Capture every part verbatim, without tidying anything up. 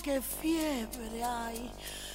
che fiebre hai.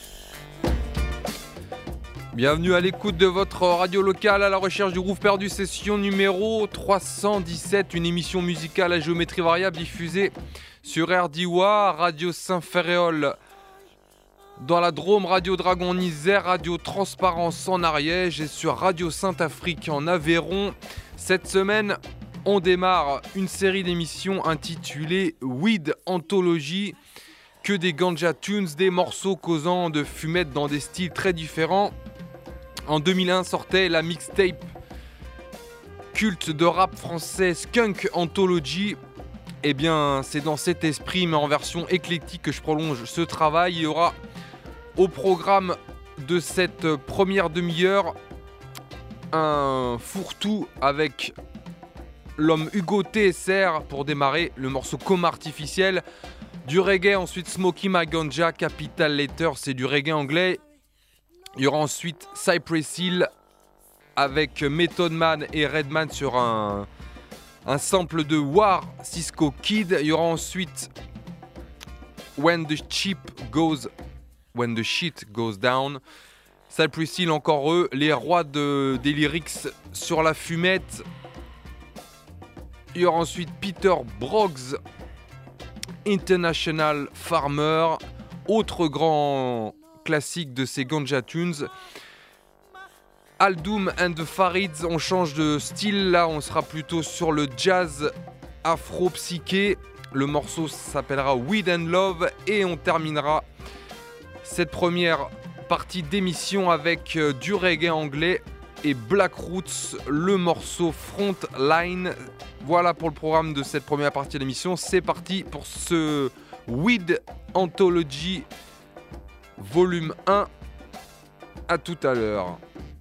Bienvenue à l'écoute de votre radio locale à la recherche du groove perdu, session numéro trois cent dix-sept, une émission musicale à géométrie variable diffusée sur R D W A, Radio Saint-Ferréol dans la Drôme, Radio Dragon en Isère, Radio Transparence en Ariège et sur Radio Saint-Afrique en Aveyron. Cette semaine, on démarre une série d'émissions intitulée Weed Anthology, que des ganja tunes, des morceaux causant de fumette dans des styles très différents. En deux mille un sortait la mixtape culte de rap français Skunk Anthology. Eh bien, c'est dans cet esprit, mais en version éclectique, que je prolonge ce travail. Il y aura au programme de cette première demi-heure un fourre-tout avec l'homme Hugo T S R pour démarrer, le morceau Coma Artificiel. Du reggae, ensuite Smokey My Ganja, Capital Letter, c'est du reggae anglais. Il y aura ensuite Cypress Hill avec Method Man et Redman sur un, un sample de War Cisco Kid. Il y aura ensuite When the Ship Goes, When the Shit Goes Down. Cypress Hill, encore eux, les rois de, des lyrics sur la fumette. Il y aura ensuite Peter Broggs, International Farmer, autre grand classique de ces ganja tunes. Aldoum and the Farids, on change de style, là on sera plutôt sur le jazz afro-psyché. Le morceau s'appellera Weed and Love et on terminera cette première partie d'émission avec du reggae anglais et Black Roots, le morceau Frontline. Voilà pour le programme de cette première partie de l'émission. C'est parti pour ce Weed Anthology volume un. À tout à l'heure.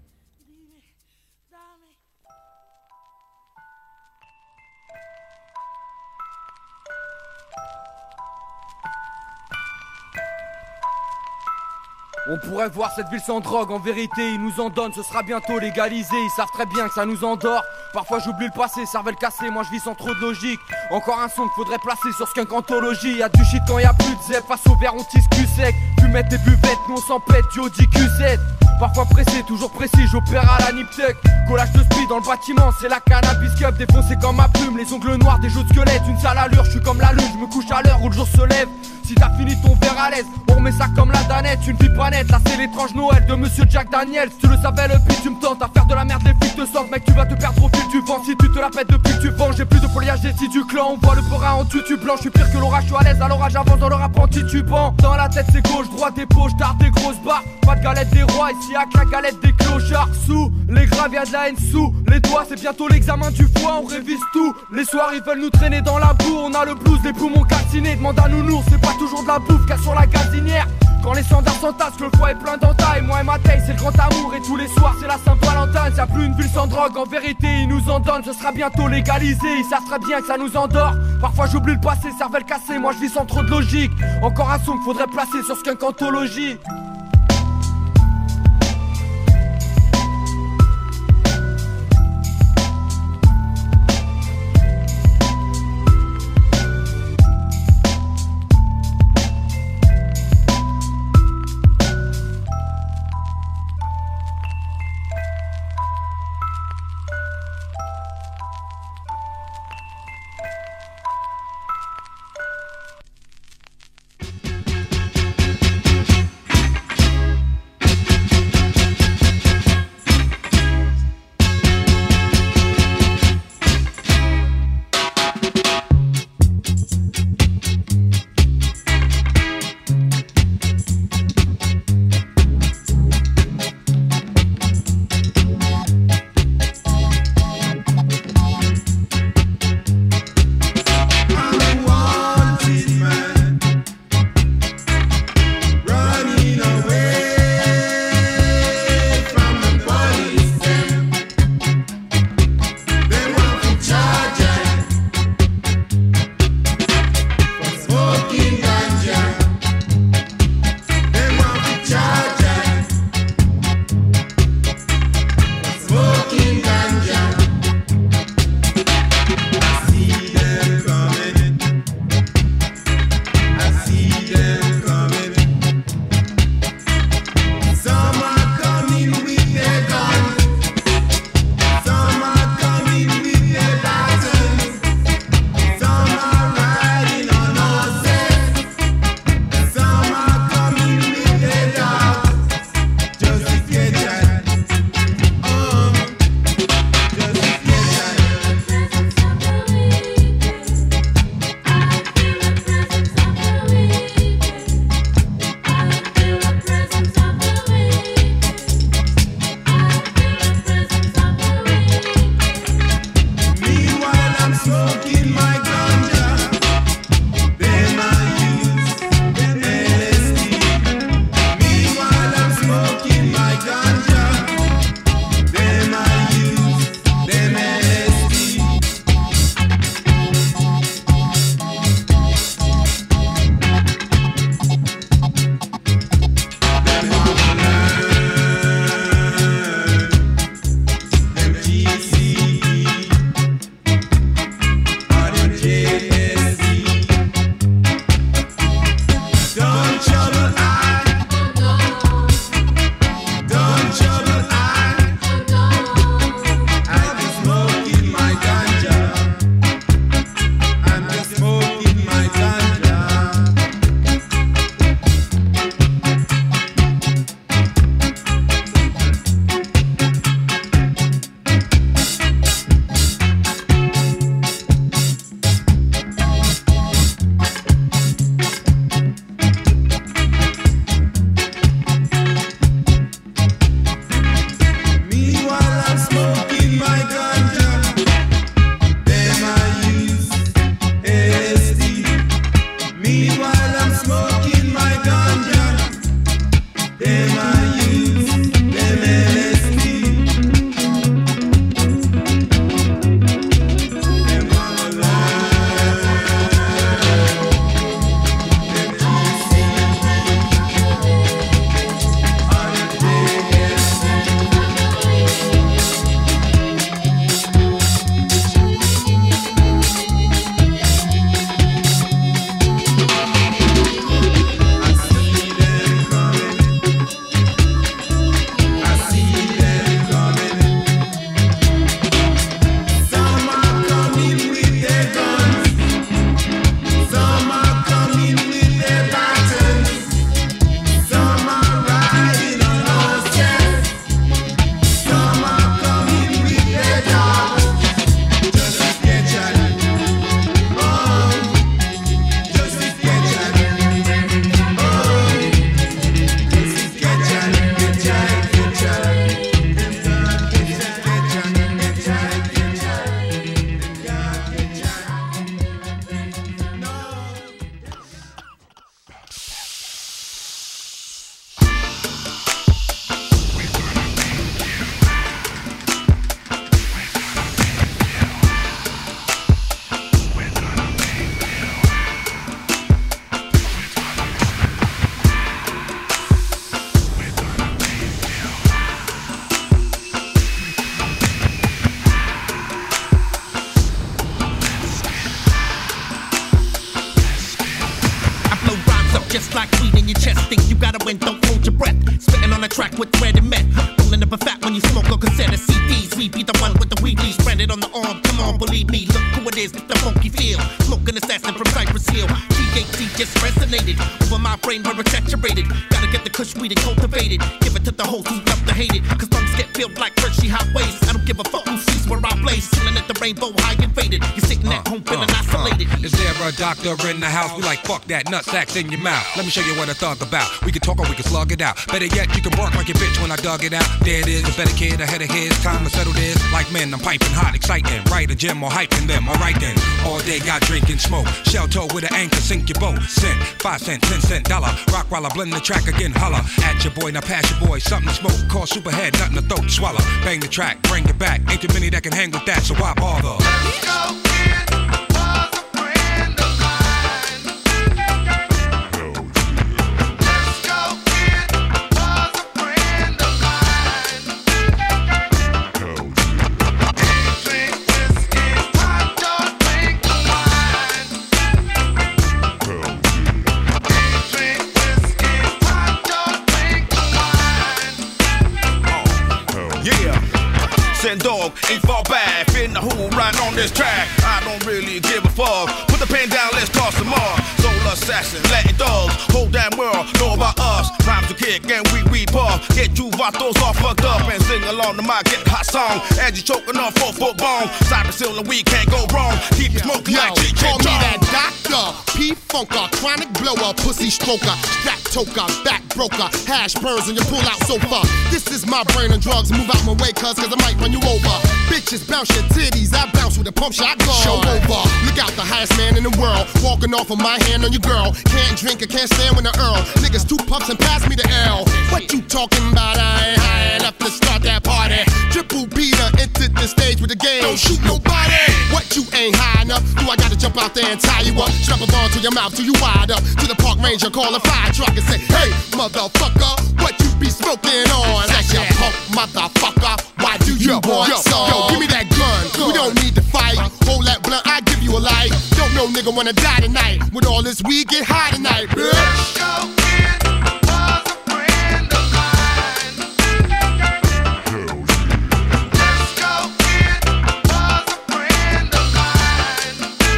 On pourrait voir cette ville sans drogue, en vérité ils nous en donnent, ce sera bientôt légalisé. Ils savent très bien que ça nous endort. Parfois j'oublie le passé, cervelle cassée, moi je vis sans trop de logique. Encore un son qu'il faudrait placer sur Skunk Anthology. Y'a du shit quand y'a plus de zep, face au verre on tisse cul sec. Fumette des buvettes, nous on s'en pète, du Audi Q sept. Parfois pressé, toujours précis, j'opère à la Niptec. Collage de speed dans le bâtiment, c'est la cannabis cup. Défoncé comme ma plume, les ongles noirs, des jeux de squelette. Une sale allure, je suis comme la lune, je me couche à l'heure où le jour se lève. Si t'as fini ton verre à l'aise, on remet ça comme la danette. Une vie pas nette, là c'est l'étrange Noël de Monsieur Jack Daniels. Si tu le savais le pire, tu me tentes à faire de la merde, les flics te sentent. Mec tu vas te perdre au fil du vent, si tu te la pètes depuis que tu vends. J'ai plus de foliage des du clan, on voit le perin en tutu blanc. Je suis pire que l'orage, je suis à l'aise, à l'orage avance dans le rap en titubant. Dans la tête c'est gauche, droite et poche, tard des grosses barres. Pas de galette des rois, ici à la galette des clochards. Sous les graves y'a de la haine sous les doigts, c'est bientôt l'examen du foie, on révise tout. Les soirs ils veulent nous traîner dans la boue, on a le blues, les poumons calcinés. Demande à nounours, c'est pas toujours de la bouffe car sur la gazinière. Quand les standards s'entassent, que le foie est plein d'entailles. Moi et ma taille c'est le grand amour et tous les soirs c'est la Saint-Valentin. Y'a plus une ville sans drogue, en vérité ils nous en donnent. Ce sera bientôt légalisé, ils savent très bien que ça nous endort. Parfois j'oublie le passé, cervelle cassée, moi je vis sans trop de logique. Encore un son qu'il faudrait placer sur Skunk Anthology. like weed in your chest. Think you gotta win, don't hold your breath. Spitting on a track with thread and met. Rolling up a fat when you smoke on cassette and C Ds. We be the one with the weekly, spread it on the arm. Come on, believe me, look who it is with the funky feel. Smoking assassin from Cypress Hill. T H C just resonated over my brain where it's saturated. Gotta get the kush weed and cultivate it. Give it to the hoes who love to hate it. Cause lungs get filled like Hershey highways. I don't give a fuck who sees where I blaze. Chilling at the rainbow high and faded. You're sitting at home feeling uh, isolated. Uh, is there a doctor in the house? We like fuck that nutsacks in your mouth. Let me show you what a thug about. We can talk or we can slug it out. Better yet, you can work like a bitch when I dug it out. There it is, a better kid ahead of his time to settle this. Like men, I'm piping hot, exciting. Right, a gym or hyping them. Alright then, all day got drinking smoke. Shell toe with an anchor, sink your boat. Cent, five cent, ten cent, dollar. Rock while I blend the track again, holla. At your boy, now pass your boy, something to smoke. Call superhead, nothing to throat, swallow. Bang the track, bring it back. Ain't too many that can hang with that, so why bother? Let's go, kid. Was a friend of mine. Let's go, kid. Was a friend of mine. Drink whiskey, hot dog, drink wine. Drink whiskey, hot dog, drink wine. Yeah. Send dog, ain't fall back. Finna who right on this track. I don't really give a fuck. Put the pen down, let's toss some more. Soul assassin, Latin dogs. Whole damn world know about us. Rhymes to kick and we we puff. Get you vatos all fucked up and sing along to my get hot song. As you choking on four foot bone. Cypress Hill and we can't go wrong. Keep it smoking Yo, like G K. call me that doctor, P-Funker, chronic blower, pussy stroker, strap toker, back broker, hash burns and you pull out sofa. This is my brain and drugs, move out my way cuz cause I might run you over. Bitches bounce your titties, I bounce with a pump shot gun. Show over, look out, the highest man in the world, walking off of my hand on your girl. Can't drink, I can't stand with the Earl. Niggas two puffs and pass me the L. What you talking about? I ain't high enough to start that party. Triple Peter entered the stage with the game. Don't shoot nobody. What you ain't high enough? Do I gotta jump out there and tie you up? Strap a bond to your mouth till you wide up. To the park ranger, call a fire truck and say, hey, motherfucker, what you be smoking on? That's your punk motherfucker. Why do you yo, want yo, some? Yo, give me that gun. gun. We don't need to fight. Hold that blunt, I give you a light. Don't know nigga wanna die tonight. With all this weed, get high tonight, bitch. Let's go, kid. Was a friend of mine. Let's go, kid. Was a friend of mine.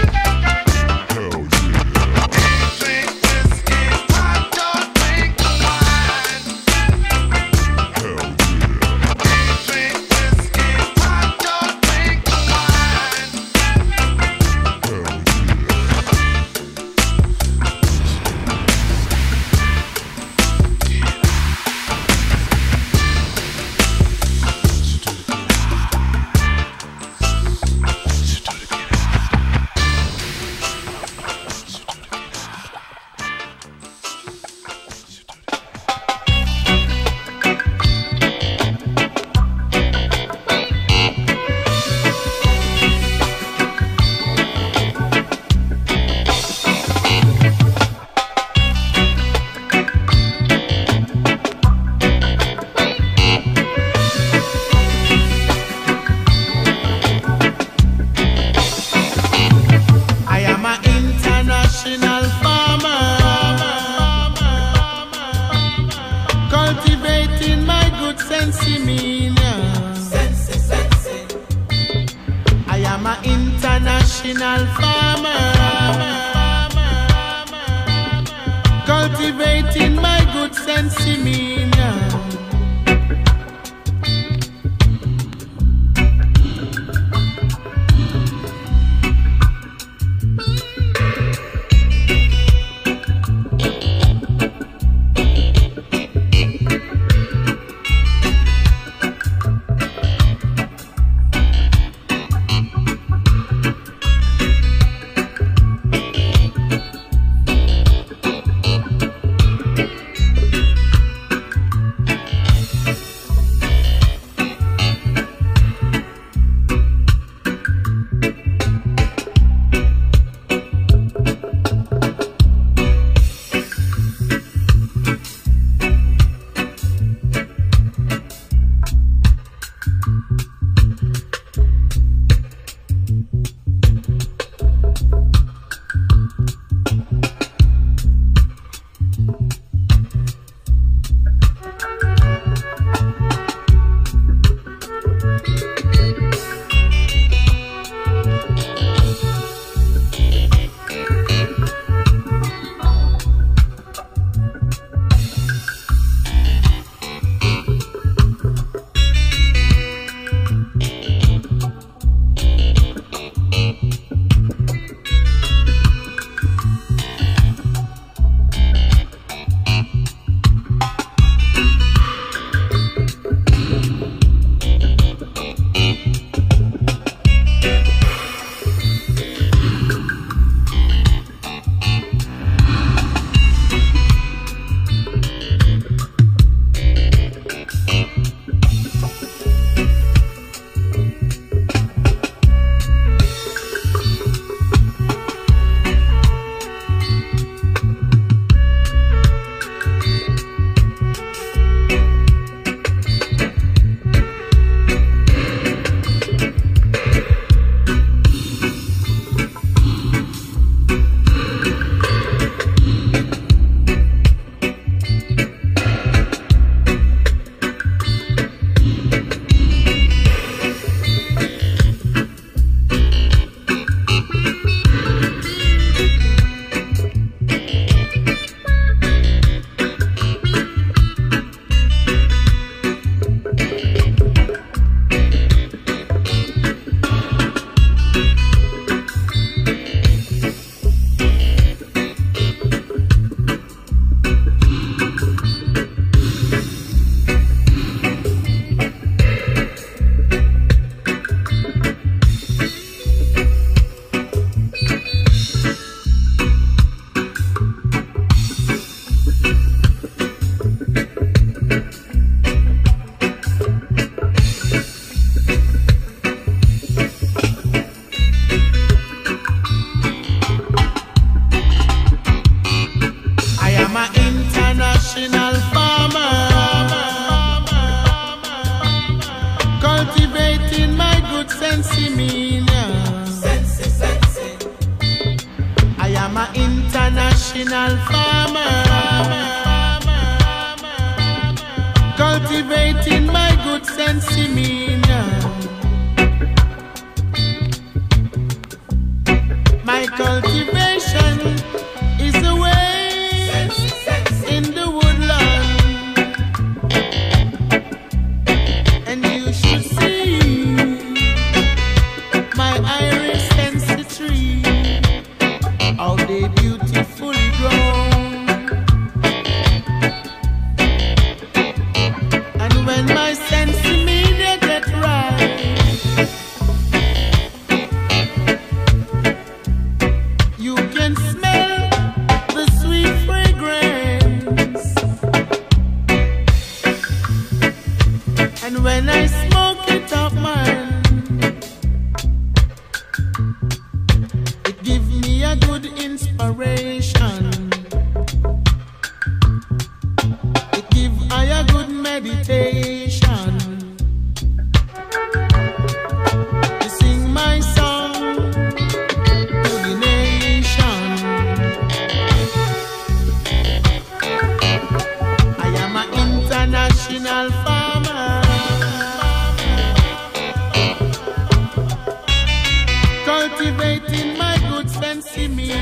Drink whiskey, hot dog, drink wine. Drink whiskey, hot dog, drink wine. I am an international farmer, cultivating my good sensimilla. I am an international farmer, cultivating my good sensimilla. mean, yeah. Sensi, sensi. I am an international farmer, cultivating my good sense, mean, yeah. My cultivation is away in the woodland, and you should see my iris sensi tree, how they beautifully grown. And when my sensi media get right, you can smell the sweet fragrance. And when I smoke it up, man, it gives me a good inspiration. It gives I a good meditation to sing my song to the nation. I am an international farmer, cultivating my good sense in me.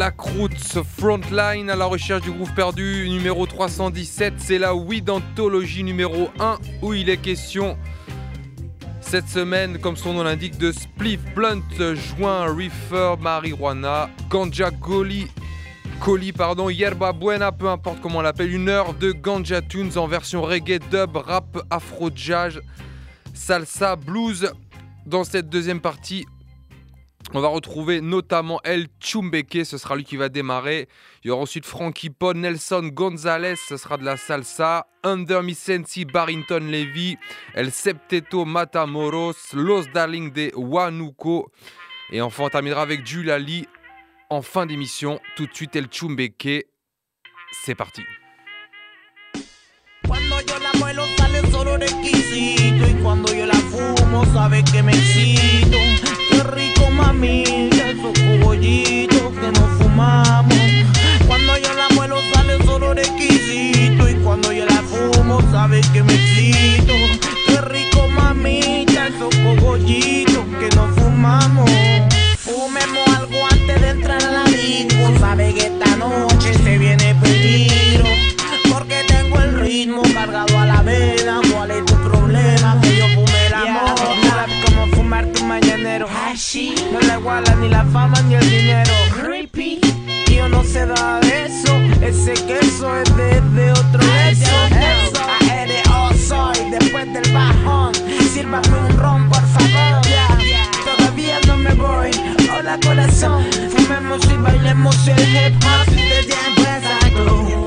Black Roots Frontline à la recherche du groove perdu numéro trois cent dix-sept. C'est la Weed Anthology numéro un où il est question cette semaine, comme son nom l'indique, de spliff, blunt, joint, reefer, marijuana, ganja, goli, Coli, pardon, yerba buena, peu importe comment on l'appelle, une heure de ganja tunes en version reggae, dub, rap, afro, jazz, salsa, blues. Dans cette deuxième partie, on va retrouver notamment El Chumbeke, ce sera lui qui va démarrer. Il y aura ensuite Frankie Pod, Nelson Gonzalez, ce sera de la salsa, Under Misensi, Barrington Levy, El Septeto Matamoros, Los Darling de Wanuko. Et enfin, on terminera avec Julali en fin d'émission. Tout de suite, El Chumbeke, c'est parti. Cuando yo la muelo sale solo requisito y cuando yo la fumo sabe que me excito. Qué rico mami, esos cogollitos que nos fumamos. Cuando yo la muelo sale solo requisito y cuando yo la fumo sabe que me excito. Qué rico mamita, esos cogollitos que nos fumamos. Fumemos algo antes de entrar a la disco, sabe que esta noche se viene peligro. Porque tengo el ritmo cargado a la vena. ¿Cuál es tu problema? Que yo fume el amor. No sabes cómo fumar tu mañanero. No le iguala ni la fama ni el dinero. Creepy. Y yo no sé nada de eso. Ese queso es de, de otro eso. Eso. Aéreo soy después del bajón. Sírvame un ron por favor. Todavía no me voy. Hola corazón. Fumemos y bailemos el hip hop. De tiempo exacto.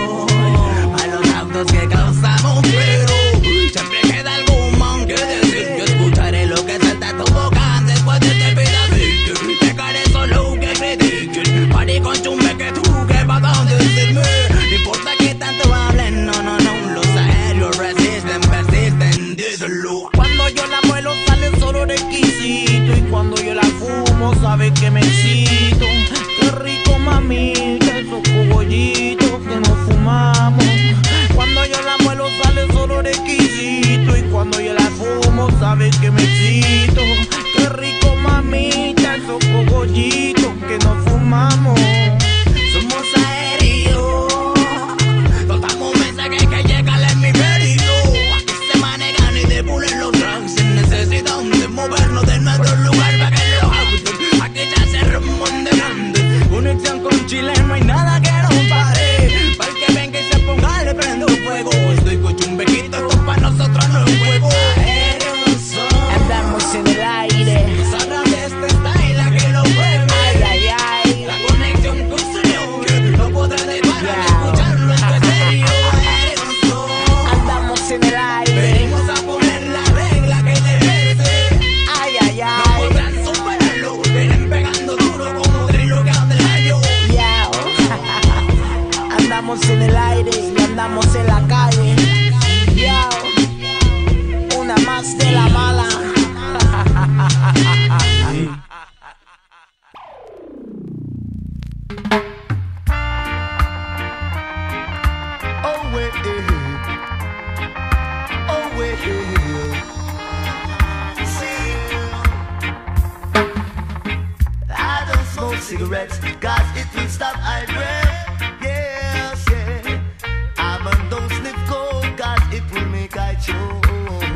Que causamos, pero siempre queda algún man que decir. Yo escucharé lo que salta tu boca después de este pedacito. Dejaré solo que critiquen. Party con chumbe que tú que vas a decirme. No importa que tanto hablen, no, no, no. Los aéreos resisten, persisten, díselo. Cuando yo la muelo sale solo requisito y cuando yo la fumo sabe que me excito. Qué rico mami, que esos cogollitos que nos fumamos. Cuando yo la muelo sale solo requisito y cuando yo la fumo sabe que me excito. Qué rico mamita, esos cogollitos que nos fumamos. Somos aéreos, soltamos mensajes que llegan al hemisferio. Aquí se manejan y depulen los tracks sin necesidad de movernos de nuestro lugar para que lo hagan. Aquí ya se rumón de grande, conexión con Chile, no hay nada que nos pare. Para el que ven que se ponga le prendo fuego. Estoy con chumbequito, esto pa' nosotros no es un juego. Andamos en el aire. Sabrán de este style a que lo pruebe. Ay, ay, ay. La conexión con su New no podrá dejar de escucharlo, esto es serio. Andamos en el aire. Venimos a poner la regla que merece. Ay, ay, ay. No podrán superarlo. Vienen pegando duro como drilo que anda el gallo. Andamos en el aire y andamos en la calle. Yo, una más de la mala. Oh, wait, oh, wait, see, I don't smoke cigarettes, cause it will stop I breath. Yes, yeah. I man don't sniff coke, cause it will make I choke.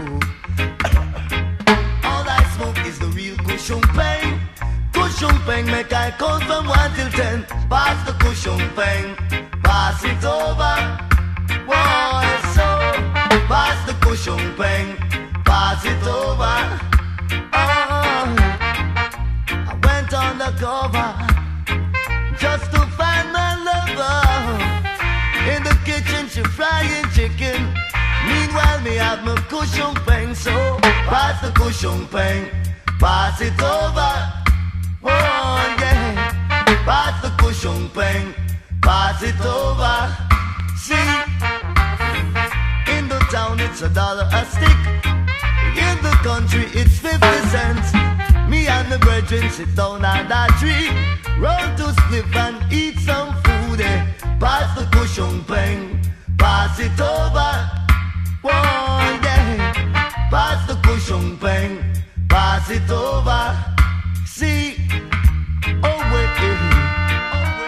All I smoke is the real cushion pain. Cushion pain make I count from one till ten. Pass the cushion pain, pass it over. Whoa, so pass the cushion pain, pass it over. Oh, I went on the cover just to find my lover. In the kitchen she frying chicken. Meanwhile me have my cushion pain. So pass the cushion pain, pass it over. Oh yeah, pass the cushion pain, pass it over. See, in the town it's a dollar a stick. In the country it's fifty cents. Me and the brethren sit down on that tree, roll to split and eat some food. Eh? Pass the cushion pain, pass it over. Whoa, yeah. Pass the cushion pain, pass it over. See, oh wait,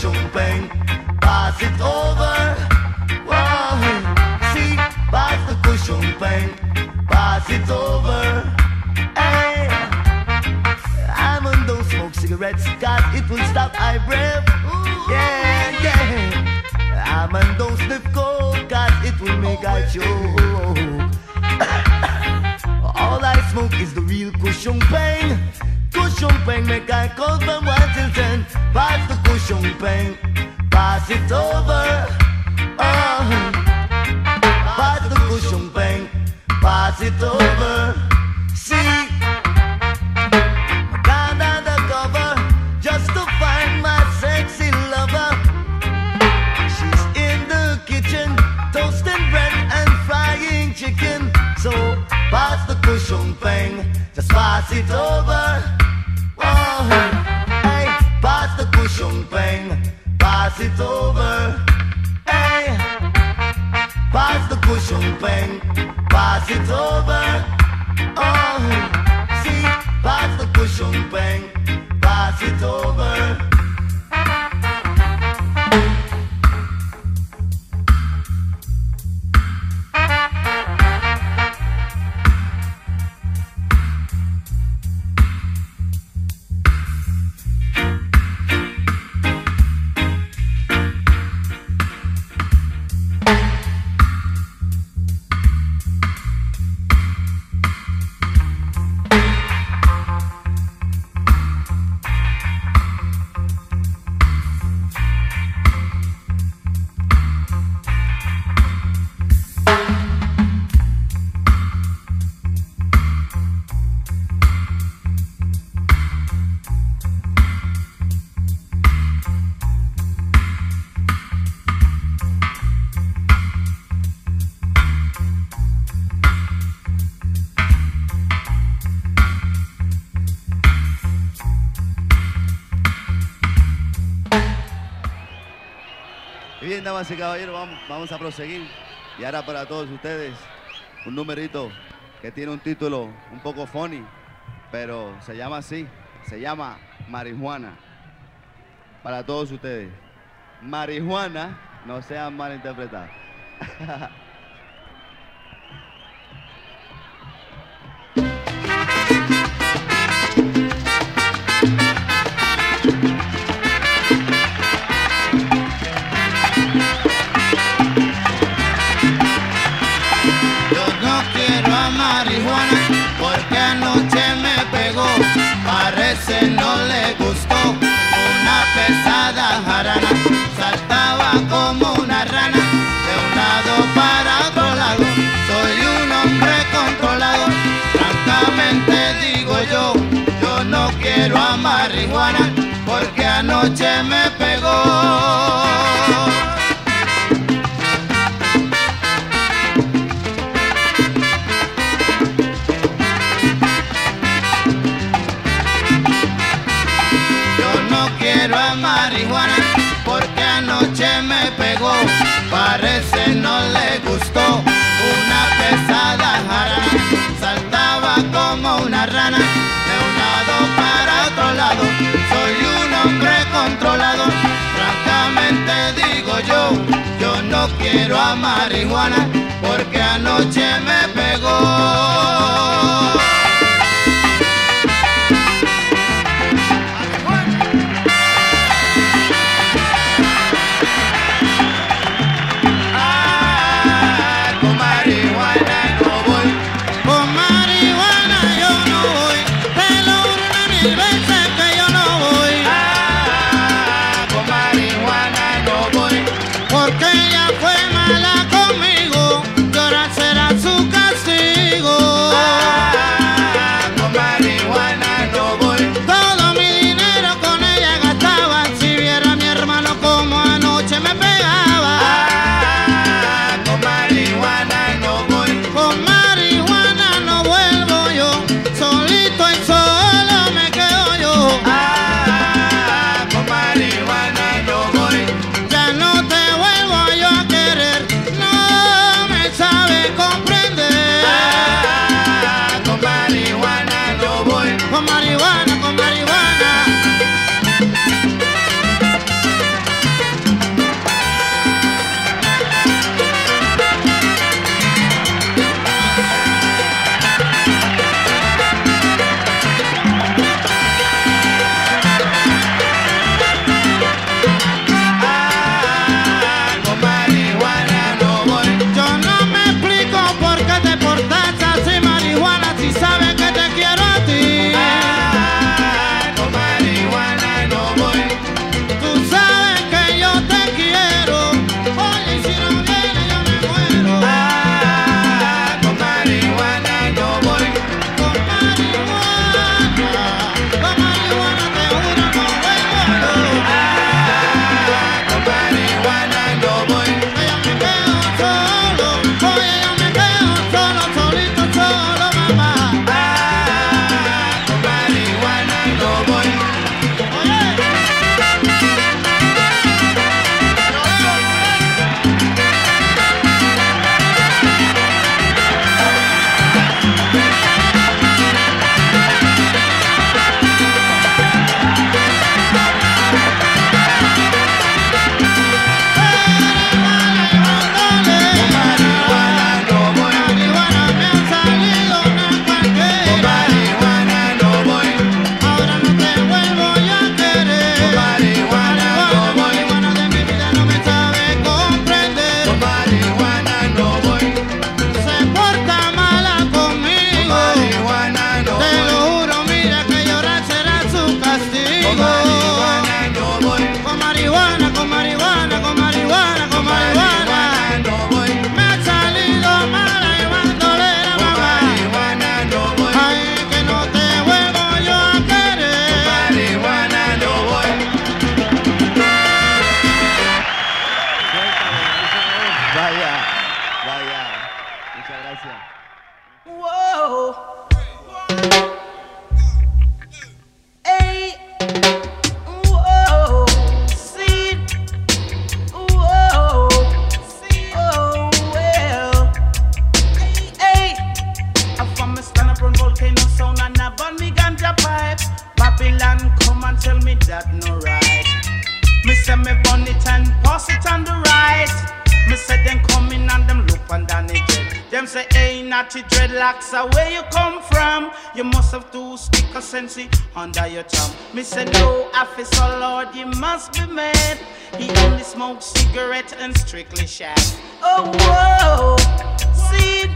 cushion pain. Pass it over. Whoa. See, pass the cushion pain. Pass it over. Hey. I'm on don't smoke cigarettes, cause it will stop eye breath. Yeah, yeah. I'm on don't sniff coke, cause it will make I choke. All I smoke is the real cushion pain. Cushion pain make I count from one till ten. Pass the cushion pain, pass it over. Oh. Pass the cushion pain, pass it over. See, I got undercover just to find my sexy lover. She's in the kitchen, toasting bread and frying chicken. So pass the cushion pain, just pass it over. Oh, hey, pass the cushion pain, pass it over. Hey, pass the cushion pain, pass it over. Oh, see, pass the cushion pain, pass it over. Bien, damas y caballeros, vamos, vamos a proseguir. Y ahora para todos ustedes, un numerito que tiene un título un poco funny, pero se llama así, se llama Marijuana. Para todos ustedes. Marijuana, no sean malinterpretados. Porque anoche me pegó, parece no le gustó. Una pesada jarana, saltaba como una rana, de un lado para otro lado. Soy un hombre controlado, francamente digo yo, yo no quiero a marihuana, porque anoche me pegó. Marihuana, porque anoche me pegó, parece no le gustó. Una pesada jarana, saltaba como una rana, de un lado para otro lado. Soy un hombre controlado, francamente digo yo, yo no quiero a marihuana, porque anoche me pegó. Conmigo, llorar será su castigo. natty dreadlocks are where you come from. You must have two sticker sensi under your tongue. Me say no, officer Lord, you must be mad. He only smokes cigarette and strictly shag. Oh whoa, see,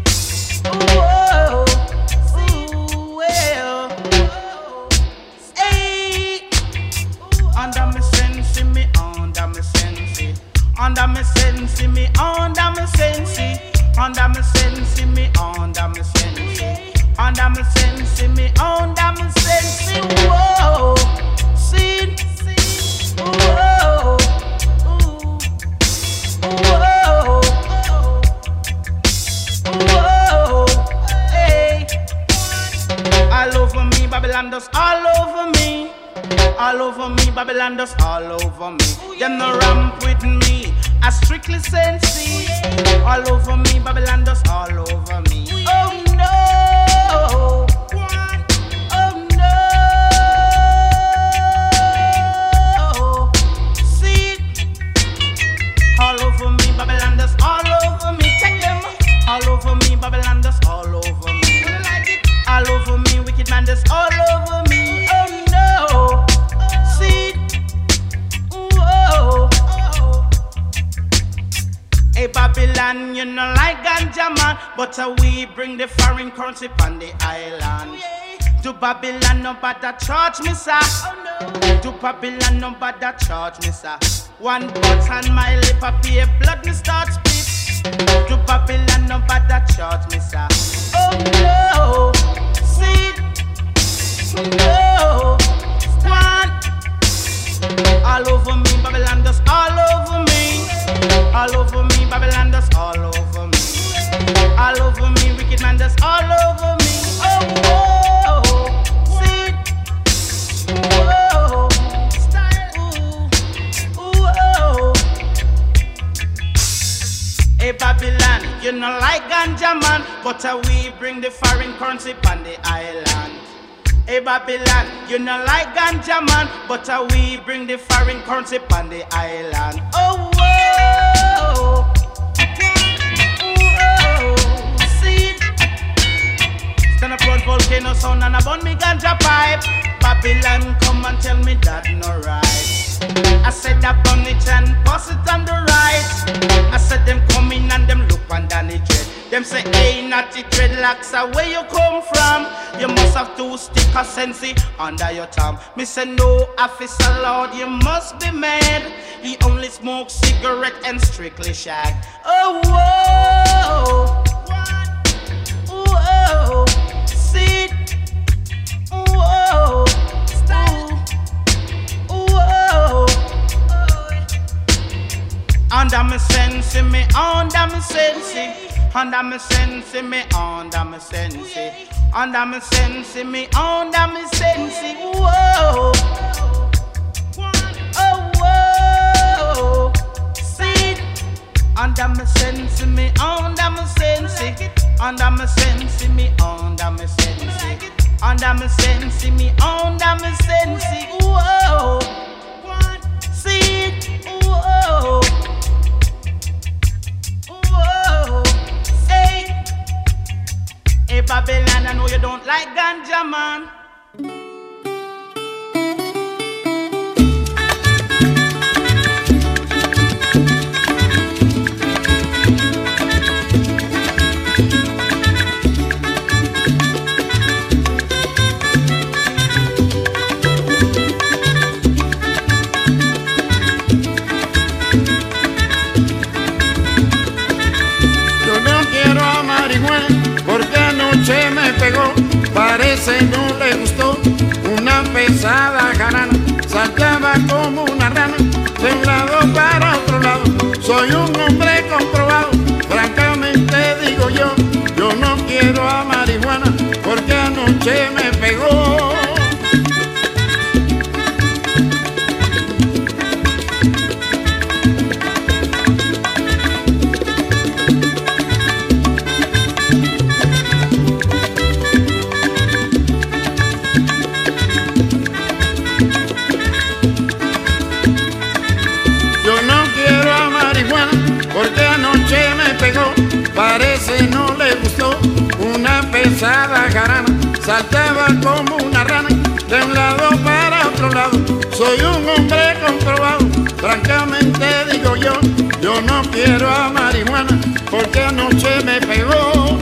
oh whoa, ooh, well, hey, under me sensi, me under me sensi, under me sensi, me under me sensi, under me sensi, me under me sensi, under me sensi, me under me sensi, whoa, see, whoa, ooh, whoa, whoa, hey, all over me, Babylon does all over me. All over me, Babylon does all over me. Them no ramp with me, I strictly sensi. All over me, Babylon does all over me. Oh no, oh no. See, all over me, Babylon does all over me. Check them. All over me, Babylon does all over me. All over me, wicked man does all over me. Oh no. See, whoa. Hey Babylon, you know like ganja man, but uh, we bring the foreign currency on the island. To Babylon, nobody charge me, sir. To Babylon, nobody charge me, sir. One butt on my lip, I pay blood, me start split. To Babylon, nobody charge me, sir. Oh no, see, no, one. All over me, Babylon does all over me. All over me, Babylon does all over me. All over me, wicked man does all over me. Oh, whoa, see, whoa, style, ooh, whoa. Hey Babylon, you know like ganja man, but uh, we bring the foreign currency on the island. Hey Babylon, you know like ganja man, but uh, we bring the foreign currency on the island. Oh whoa, whoa, see, stand up front volcano sound and I burn me ganja pipe. Babylon come and tell me that no right. I said I burn it and pass it on the right. I said them come in and them look under the dread. Them say, hey, natty dreadlocks, where you come from? You must have two sticker sensi under your tongue. Me say, no, officer Lord, you must be mad. He only smokes cigarette and strictly shag. Oh, whoa, whoa, see, whoa, whoa, under me sensi, me under me sensi. Under me sensi, me under me sensi. Under me sensi, me under me sensi. Whoa, oh whoa, see. Under me sensi, me under me sensi. Under me sensi, me under me sensi. Under me sensi, me under me sensi. Whoa, see, whoa, whoa. Hey Babylon, I know you don't like ganja, man. Yo no quiero a marihuana porque anoche me pegó, parece no le gustó, una pesada jarana, saltaba como una rana, de un lado para otro lado, soy un hombre comprobado, francamente digo yo, yo no quiero a marihuana, porque anoche me pegó. Porque anoche me pegó, parece no le gustó, saltaba como una rana de un lado para otro lado. Soy un hombre comprobado, francamente digo yo, yo no quiero a marihuana porque anoche me pegó.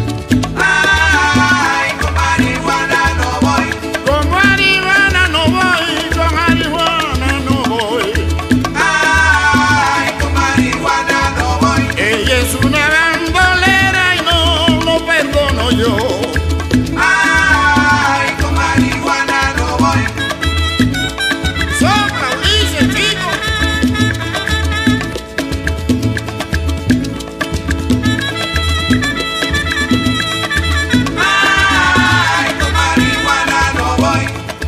Ay, con marihuana no voy. Con marihuana no voy, con marihuana no voy. Ay, con marihuana no voy. Ella es una bandolera y no lo perdono yo. Ay, con marihuana no voy. Sopla, Ulises, chico. Ay, con marihuana no voy.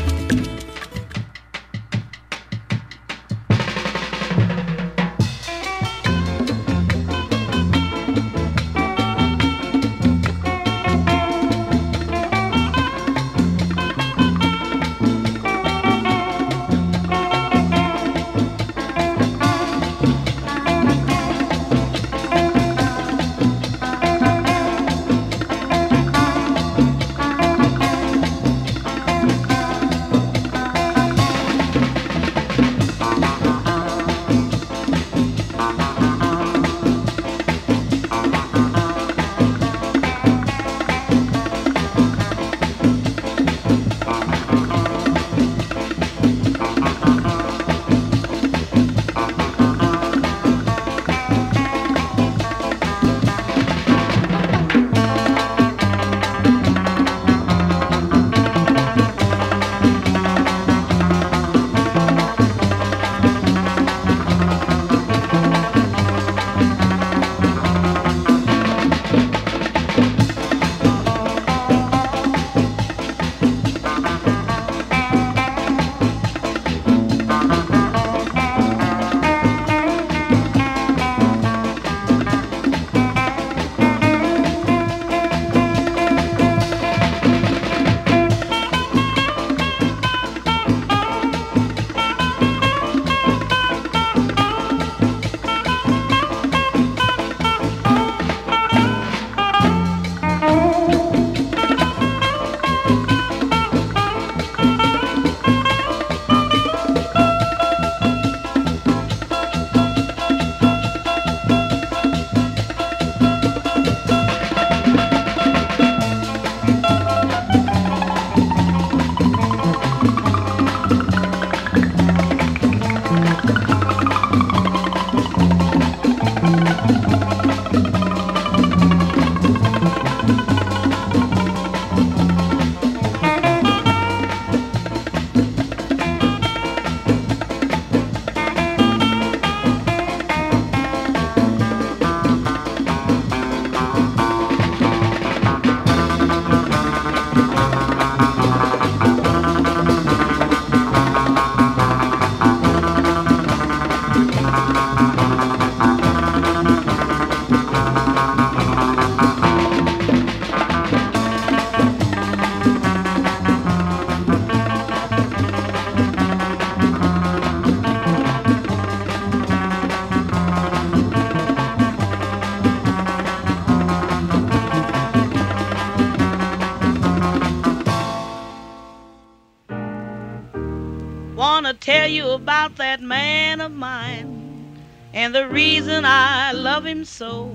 Wanna tell you about that man of mine and the reason I love him so,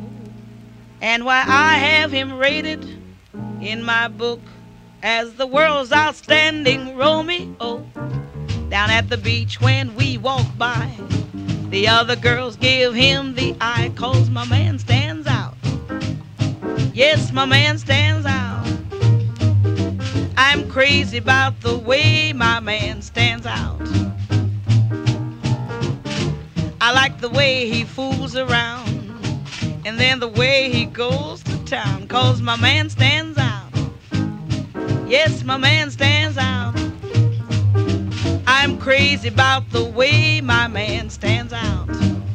and why I have him rated in my book as the world's outstanding Romeo. Down at the beach when we walk by, the other girls give him the eye, 'cause my man stands out. Yes, my man stands out. I'm crazy about the way my man stands out. I like the way he fools around, and then the way he goes to town, 'cause my man stands out. Yes, my man stands out. I'm crazy about the way my man stands out.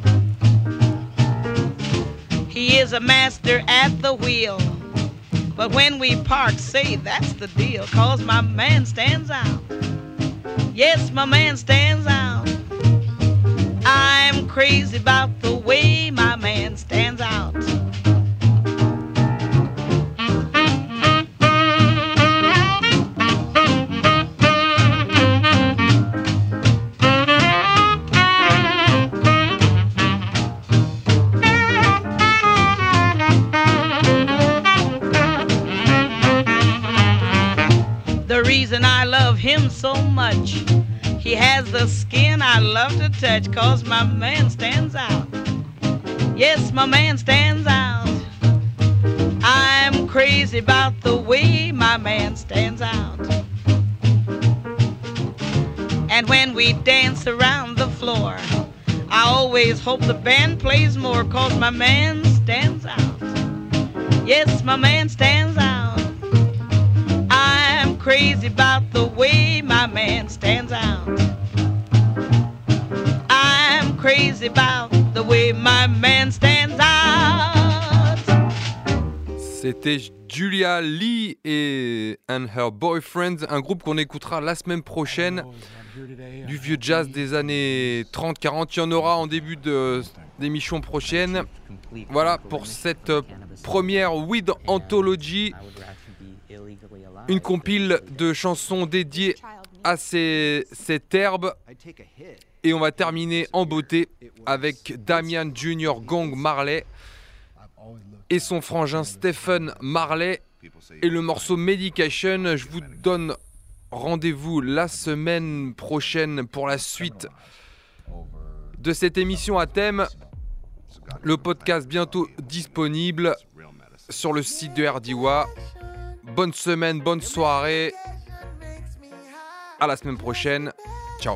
He is a master at the wheel, but when we park, say that's the deal, 'cause my man stands out. Yes, my man stands out. I'm crazy about the way my man stands out. reason I love him so much. He has the skin I love to touch, 'cause my man stands out. Yes, my man stands out. I'm crazy about the way my man stands out. And when we dance around the floor, I always hope the band plays more, 'cause my man stands out. Yes, my man stands out. I'm crazy about the way my man stands out. I'm crazy about the way my man stands out. C'était Julia Lee et And Her Boyfriend, un groupe qu'on écoutera la semaine prochaine. Du vieux jazz des années trente quarante, il y en aura en début de, d'émission prochaine. Voilà pour cette première Weed Anthology, une compile de chansons dédiées à ces, cette herbe. Et on va terminer en beauté avec Damian Junior Gong Marley et son frangin Stephen Marley et le morceau Medication. Je vous donne rendez-vous la semaine prochaine pour la suite de cette émission à thème. Le podcast bientôt disponible sur le site de R D W A. Bonne semaine, bonne soirée. À la semaine prochaine. Ciao.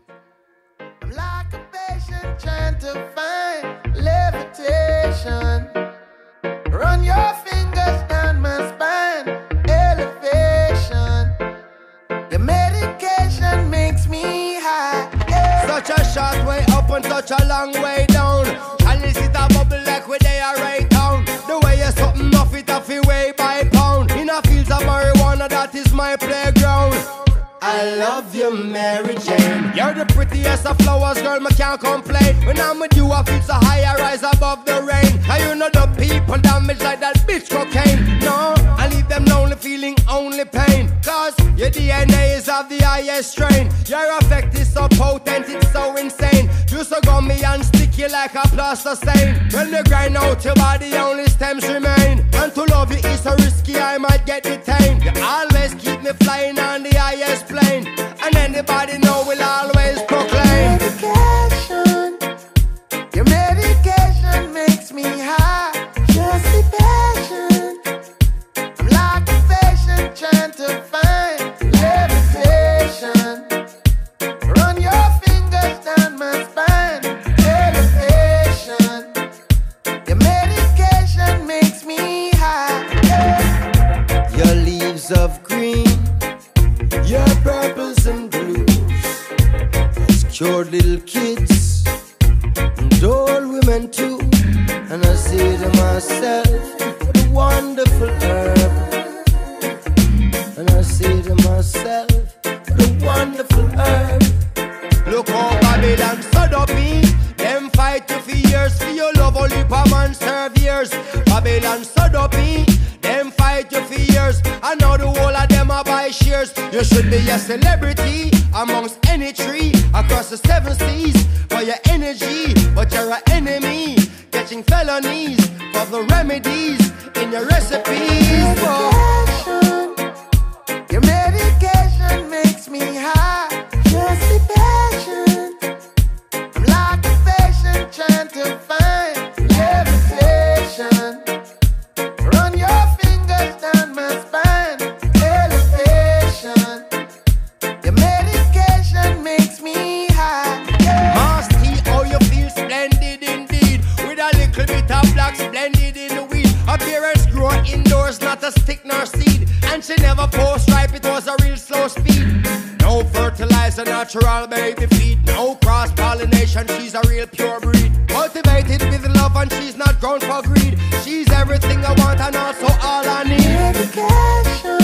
Run your fingers down my spine, elevation. The medication makes me high. Yeah. Such a short way up and such a long way down. And this is a bubble like where they are right down. The way you're something off it off it way by pound. In a fields of marijuana, that is my playground. I love you, Mary Jane. You're the prettiest of flowers, girl, me can't complain. When I'm with you, I feel so high, I rise above the rain. And you know the people damage like that bitch cocaine. No, I leave them lonely, feeling only pain. Cause your D N A is of the highest strain. Your effect is so potent, it's so insane. You so gummy and sticky like a plaster stain. When you grind out your body, only stems remain. And to love you is so risky, I might get detained. You always keep me flying on the highest plane. And anybody know will always proclaim medication. Your medication makes me high. Just the passion. I'm like a patient trying to find levitation. Run your fingers down my spine. Elevation. Your medication makes me high. Yeah. Your leaves of green, your purples and blues has cured little kids and old women too. And I say to myself, what a wonderful herb. And I say to myself, what a wonderful herb. Look how Babylon stood up in. Them fight you for years, for your love only per man serve years. Babylon stood up in. Them fight you for years, I know the whole of them are buy shares. You should be a celebrity amongst any tree across the seven seas for your energy, but you're an enemy, catching felonies for the remedies in your recipes. Medication, your medication makes me high. Just the passion. I'm like a patient trying to find levitation. Run your fingers down my spine, elevation. Your medication makes me high. Yeah. Master, oh, you feel splendid indeed. With a little bit of black splendid in the weed. Appearance grow indoors, not a stick nor seed. And she never post ripe, it was a real slow speed. No fertilizer, natural baby feed. No cross pollination, she's a real pure breed. Cultivated with love and she's not grown for greed. She's everything I want and also all I need. Medication.